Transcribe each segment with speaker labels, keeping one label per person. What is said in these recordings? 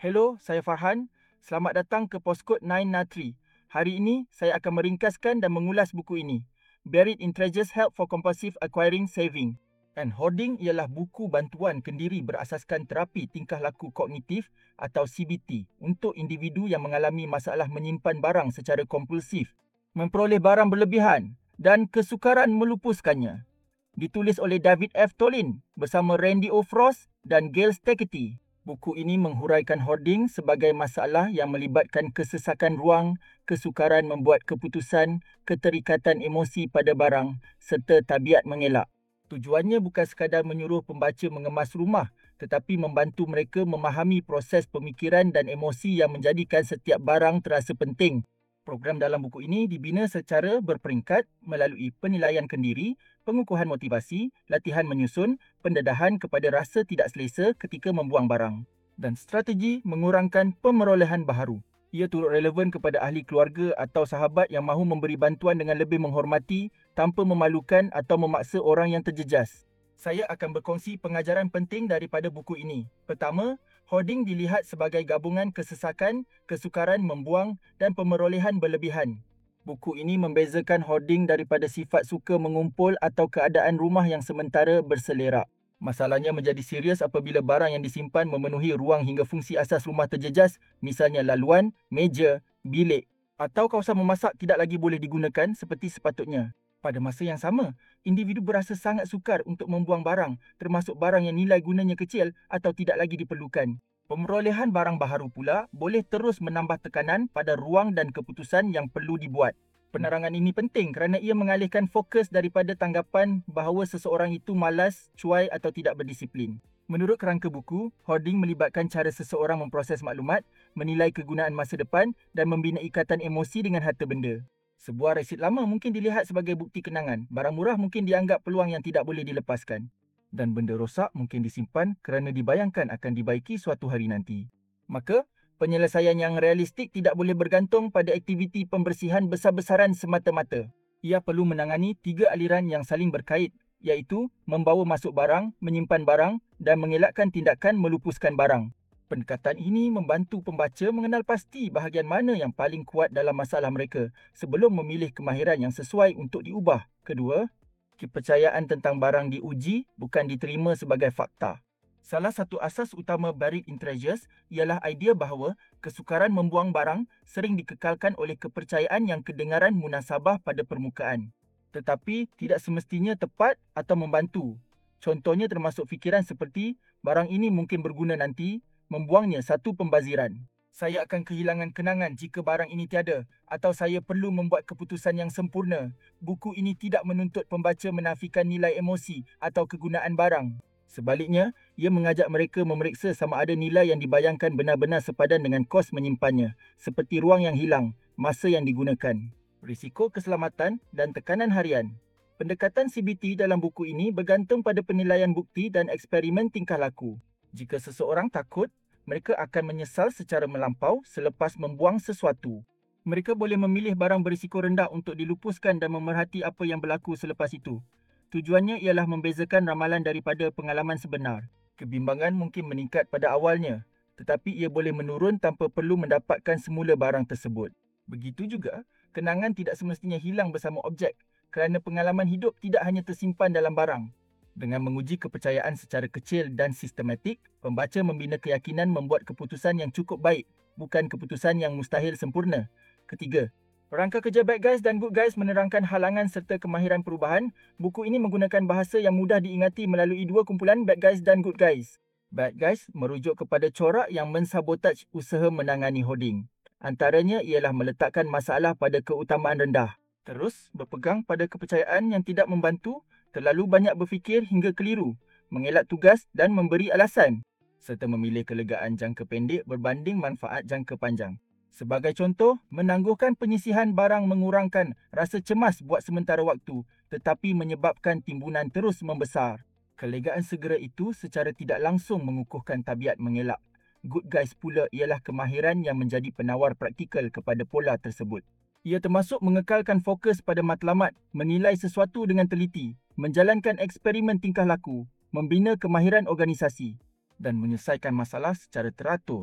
Speaker 1: Hello, saya Farhan. Selamat datang ke Postkod 9 Natri. Hari ini, saya akan meringkaskan dan mengulas buku ini. Buried in Treasures Help for Compulsive Acquiring Saving. And Hoarding ialah buku bantuan kendiri berasaskan terapi tingkah laku kognitif atau CBT untuk individu yang mengalami masalah menyimpan barang secara kompulsif, memperoleh barang berlebihan dan kesukaran melupuskannya. Ditulis oleh David F. Tolin bersama Randy O. Frost dan Gail Steketee. Buku ini menghuraikan hoarding sebagai masalah yang melibatkan kesesakan ruang, kesukaran membuat keputusan, keterikatan emosi pada barang serta tabiat mengelak. Tujuannya bukan sekadar menyuruh pembaca mengemas rumah, tetapi membantu mereka memahami proses pemikiran dan emosi yang menjadikan setiap barang terasa penting. Program dalam buku ini dibina secara berperingkat melalui penilaian kendiri, pengukuhan motivasi, latihan menyusun, pendedahan kepada rasa tidak selesa ketika membuang barang, dan strategi mengurangkan pemerolehan baharu. Ia turut relevan kepada ahli keluarga atau sahabat yang mahu memberi bantuan dengan lebih menghormati tanpa memalukan atau memaksa orang yang terjejas. Saya akan berkongsi pengajaran penting daripada buku ini. Pertama, hoarding dilihat sebagai gabungan kesesakan, kesukaran membuang dan pemerolehan berlebihan. Buku ini membezakan hoarding daripada sifat suka mengumpul atau keadaan rumah yang sementara berselerak. Masalahnya menjadi serius apabila barang yang disimpan memenuhi ruang hingga fungsi asas rumah terjejas, misalnya laluan, meja, bilik atau kawasan memasak tidak lagi boleh digunakan seperti sepatutnya. Pada masa yang sama, individu berasa sangat sukar untuk membuang barang, termasuk barang yang nilai gunanya kecil atau tidak lagi diperlukan. Pemerolehan barang baharu pula boleh terus menambah tekanan pada ruang dan keputusan yang perlu dibuat. Penerangan ini penting kerana ia mengalihkan fokus daripada tanggapan bahawa seseorang itu malas, cuai atau tidak berdisiplin. Menurut kerangka buku, hoarding melibatkan cara seseorang memproses maklumat, menilai kegunaan masa depan dan membina ikatan emosi dengan harta benda. Sebuah resit lama mungkin dilihat sebagai bukti kenangan, barang murah mungkin dianggap peluang yang tidak boleh dilepaskan, dan benda rosak mungkin disimpan kerana dibayangkan akan dibaiki suatu hari nanti. Maka, penyelesaian yang realistik tidak boleh bergantung pada aktiviti pembersihan besar-besaran semata-mata. Ia perlu menangani 3 aliran yang saling berkait, iaitu membawa masuk barang, menyimpan barang dan mengelakkan tindakan melupuskan barang. Pendekatan ini membantu pembaca mengenal pasti bahagian mana yang paling kuat dalam masalah mereka sebelum memilih kemahiran yang sesuai untuk diubah. Kedua, kepercayaan tentang barang diuji bukan diterima sebagai fakta. Salah satu asas utama Buried in Treasures ialah idea bahawa kesukaran membuang barang sering dikekalkan oleh kepercayaan yang kedengaran munasabah pada permukaan, tetapi tidak semestinya tepat atau membantu. Contohnya termasuk fikiran seperti barang ini mungkin berguna nanti, membuangnya satu pembaziran. Saya akan kehilangan kenangan jika barang ini tiada atau saya perlu membuat keputusan yang sempurna. Buku ini tidak menuntut pembaca menafikan nilai emosi atau kegunaan barang. Sebaliknya, ia mengajak mereka memeriksa sama ada nilai yang dibayangkan benar-benar sepadan dengan kos menyimpannya, seperti ruang yang hilang, masa yang digunakan, risiko keselamatan dan tekanan harian. Pendekatan CBT dalam buku ini bergantung pada penilaian bukti dan eksperimen tingkah laku. Jika seseorang takut, mereka akan menyesal secara melampau selepas membuang sesuatu. Mereka boleh memilih barang berisiko rendah untuk dilupuskan dan memerhati apa yang berlaku selepas itu. Tujuannya ialah membezakan ramalan daripada pengalaman sebenar. Kebimbangan mungkin meningkat pada awalnya, tetapi ia boleh menurun tanpa perlu mendapatkan semula barang tersebut. Begitu juga, kenangan tidak semestinya hilang bersama objek kerana pengalaman hidup tidak hanya tersimpan dalam barang. Dengan menguji kepercayaan secara kecil dan sistematik, pembaca membina keyakinan membuat keputusan yang cukup baik, bukan keputusan yang mustahil sempurna. Ketiga, rangka kerja Bad Guys dan Good Guys menerangkan halangan serta kemahiran perubahan. Buku ini menggunakan bahasa yang mudah diingati melalui 2 kumpulan Bad Guys dan Good Guys. Bad Guys merujuk kepada corak yang mensabotaj usaha menangani hoarding. Antaranya ialah meletakkan masalah pada keutamaan rendah, terus berpegang pada kepercayaan yang tidak membantu, terlalu banyak berfikir hingga keliru, mengelak tugas dan memberi alasan, serta memilih kelegaan jangka pendek berbanding manfaat jangka panjang. Sebagai contoh, menangguhkan penyisihan barang mengurangkan rasa cemas buat sementara waktu, tetapi menyebabkan timbunan terus membesar. Kelegaan segera itu secara tidak langsung mengukuhkan tabiat mengelak. Good Guys pula ialah kemahiran yang menjadi penawar praktikal kepada pola tersebut. Ia termasuk mengekalkan fokus pada matlamat, menilai sesuatu dengan teliti, menjalankan eksperimen tingkah laku, membina kemahiran organisasi dan menyelesaikan masalah secara teratur.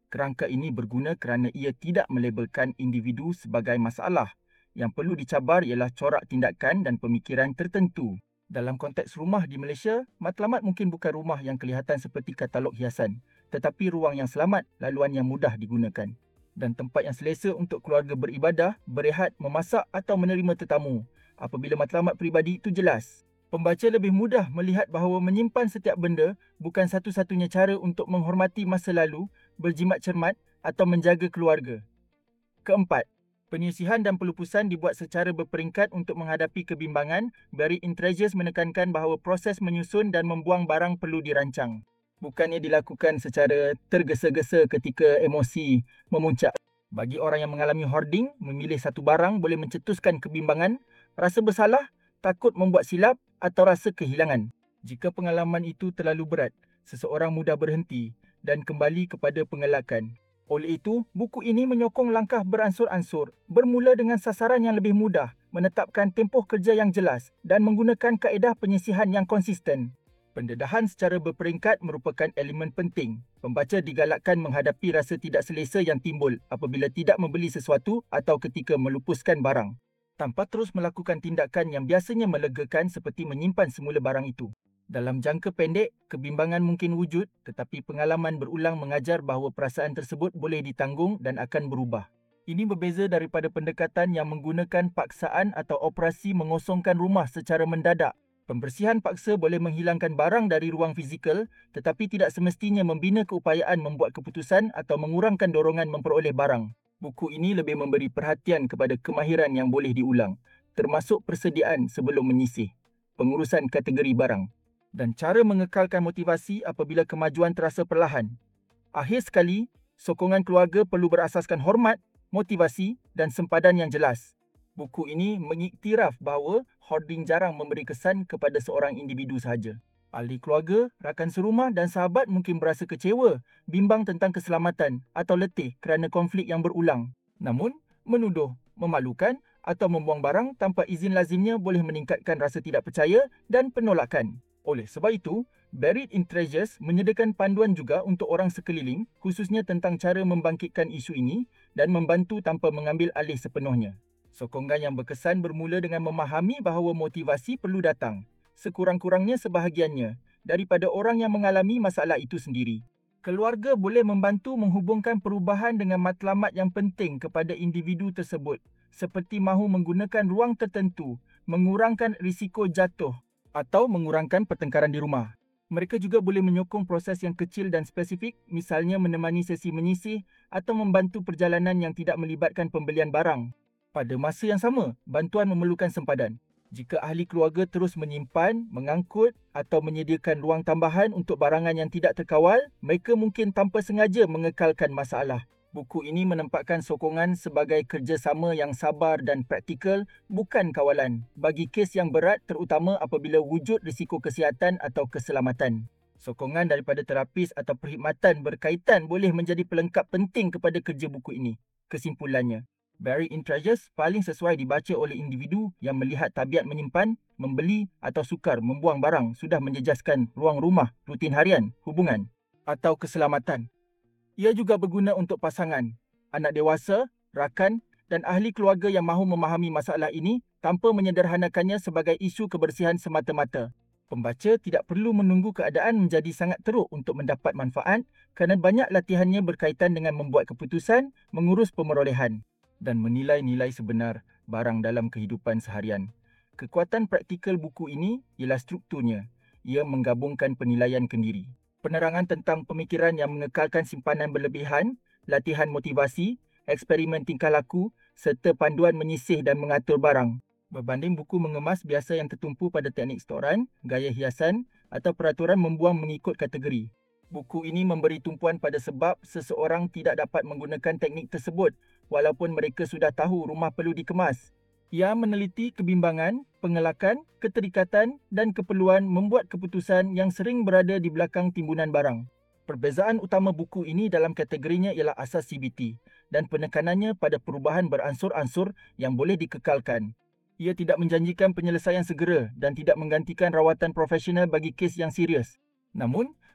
Speaker 1: Kerangka ini berguna kerana ia tidak melabelkan individu sebagai masalah. Yang perlu dicabar ialah corak tindakan dan pemikiran tertentu. Dalam konteks rumah di Malaysia, matlamat mungkin bukan rumah yang kelihatan seperti katalog hiasan, tetapi ruang yang selamat, laluan yang mudah digunakan. Dan tempat yang selesa untuk keluarga beribadah, berehat, memasak atau menerima tetamu. Apabila matlamat peribadi itu jelas. Pembaca lebih mudah melihat bahawa menyimpan setiap benda bukan satu-satunya cara untuk menghormati masa lalu, berjimat cermat atau menjaga keluarga. Keempat, penyisihan dan pelupusan dibuat secara berperingkat untuk menghadapi kebimbangan. Buried in Treasures menekankan bahawa proses menyusun dan membuang barang perlu dirancang. Bukannya dilakukan secara tergesa-gesa ketika emosi memuncak. Bagi orang yang mengalami hoarding, memilih satu barang boleh mencetuskan kebimbangan, rasa bersalah, takut membuat silap atau rasa kehilangan. Jika pengalaman itu terlalu berat, seseorang mudah berhenti dan kembali kepada pengelakan. Oleh itu, buku ini menyokong langkah beransur-ansur, bermula dengan sasaran yang lebih mudah, menetapkan tempoh kerja yang jelas dan menggunakan kaedah penyisihan yang konsisten. Pendedahan secara berperingkat merupakan elemen penting. Pembaca digalakkan menghadapi rasa tidak selesa yang timbul apabila tidak membeli sesuatu atau ketika melupuskan barang, tanpa terus melakukan tindakan yang biasanya melegakan seperti menyimpan semula barang itu. Dalam jangka pendek, kebimbangan mungkin wujud, tetapi pengalaman berulang mengajar bahawa perasaan tersebut boleh ditanggung dan akan berubah. Ini berbeza daripada pendekatan yang menggunakan paksaan atau operasi mengosongkan rumah secara mendadak. Pembersihan paksa boleh menghilangkan barang dari ruang fizikal, tetapi tidak semestinya membina keupayaan membuat keputusan atau mengurangkan dorongan memperoleh barang. Buku ini lebih memberi perhatian kepada kemahiran yang boleh diulang, termasuk persediaan sebelum menyisih, pengurusan kategori barang, dan cara mengekalkan motivasi apabila kemajuan terasa perlahan. Akhir sekali, sokongan keluarga perlu berasaskan hormat, motivasi dan sempadan yang jelas. Buku ini mengiktiraf bahawa hoarding jarang memberi kesan kepada seorang individu sahaja. Ahli keluarga, rakan serumah dan sahabat mungkin berasa kecewa, bimbang tentang keselamatan atau letih kerana konflik yang berulang. Namun, menuduh, memalukan atau membuang barang tanpa izin lazimnya boleh meningkatkan rasa tidak percaya dan penolakan. Oleh sebab itu, Buried in Treasures menyediakan panduan juga untuk orang sekeliling, khususnya tentang cara membangkitkan isu ini dan membantu tanpa mengambil alih sepenuhnya. Sokongan yang berkesan bermula dengan memahami bahawa motivasi perlu datang, sekurang-kurangnya sebahagiannya, daripada orang yang mengalami masalah itu sendiri. Keluarga boleh membantu menghubungkan perubahan dengan matlamat yang penting kepada individu tersebut, seperti mahu menggunakan ruang tertentu, mengurangkan risiko jatuh atau mengurangkan pertengkaran di rumah. Mereka juga boleh menyokong proses yang kecil dan spesifik, misalnya menemani sesi menyisih atau membantu perjalanan yang tidak melibatkan pembelian barang. Pada masa yang sama, bantuan memerlukan sempadan. Jika ahli keluarga terus menyimpan, mengangkut atau menyediakan ruang tambahan untuk barangan yang tidak terkawal, mereka mungkin tanpa sengaja mengekalkan masalah. Buku ini menempatkan sokongan sebagai kerjasama yang sabar dan praktikal, bukan kawalan, bagi kes yang berat terutama apabila wujud risiko kesihatan atau keselamatan. Sokongan daripada terapis atau perkhidmatan berkaitan boleh menjadi pelengkap penting kepada kerja buku ini. Kesimpulannya, Buried in Treasures paling sesuai dibaca oleh individu yang melihat tabiat menyimpan, membeli atau sukar membuang barang sudah menjejaskan ruang rumah, rutin harian, hubungan atau keselamatan. Ia juga berguna untuk pasangan, anak dewasa, rakan dan ahli keluarga yang mahu memahami masalah ini tanpa menyederhanakannya sebagai isu kebersihan semata-mata. Pembaca tidak perlu menunggu keadaan menjadi sangat teruk untuk mendapat manfaat kerana banyak latihannya berkaitan dengan membuat keputusan, mengurus pemerolehan dan menilai nilai sebenar barang dalam kehidupan seharian. Kekuatan praktikal buku ini ialah strukturnya. Ia menggabungkan penilaian kendiri, penerangan tentang pemikiran yang mengekalkan simpanan berlebihan, latihan motivasi, eksperimen tingkah laku, serta panduan menyisih dan mengatur barang. Berbanding buku mengemas biasa yang tertumpu pada teknik setoran, gaya hiasan atau peraturan membuang mengikut kategori. Buku ini memberi tumpuan pada sebab seseorang tidak dapat menggunakan teknik tersebut walaupun mereka sudah tahu rumah perlu dikemas. Ia meneliti kebimbangan, pengelakan, keterikatan dan keperluan membuat keputusan yang sering berada di belakang timbunan barang. Perbezaan utama buku ini dalam kategorinya ialah asas CBT dan penekanannya pada perubahan beransur-ansur yang boleh dikekalkan. Ia tidak menjanjikan penyelesaian segera dan tidak menggantikan rawatan profesional bagi kes yang serius. Namun,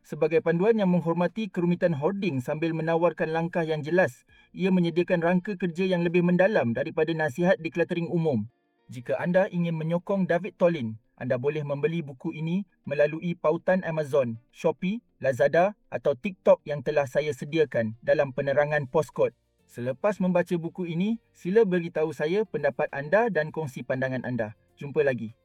Speaker 1: Sebagai panduan yang menghormati kerumitan hoarding sambil menawarkan langkah yang jelas, ia menyediakan rangka kerja yang lebih mendalam daripada nasihat decluttering umum. Jika anda ingin menyokong David Tolin, anda boleh membeli buku ini melalui pautan Amazon, Shopee, Lazada atau TikTok yang telah saya sediakan dalam penerangan Postkod. Selepas membaca buku ini, sila beritahu saya pendapat anda dan kongsi pandangan anda. Jumpa lagi.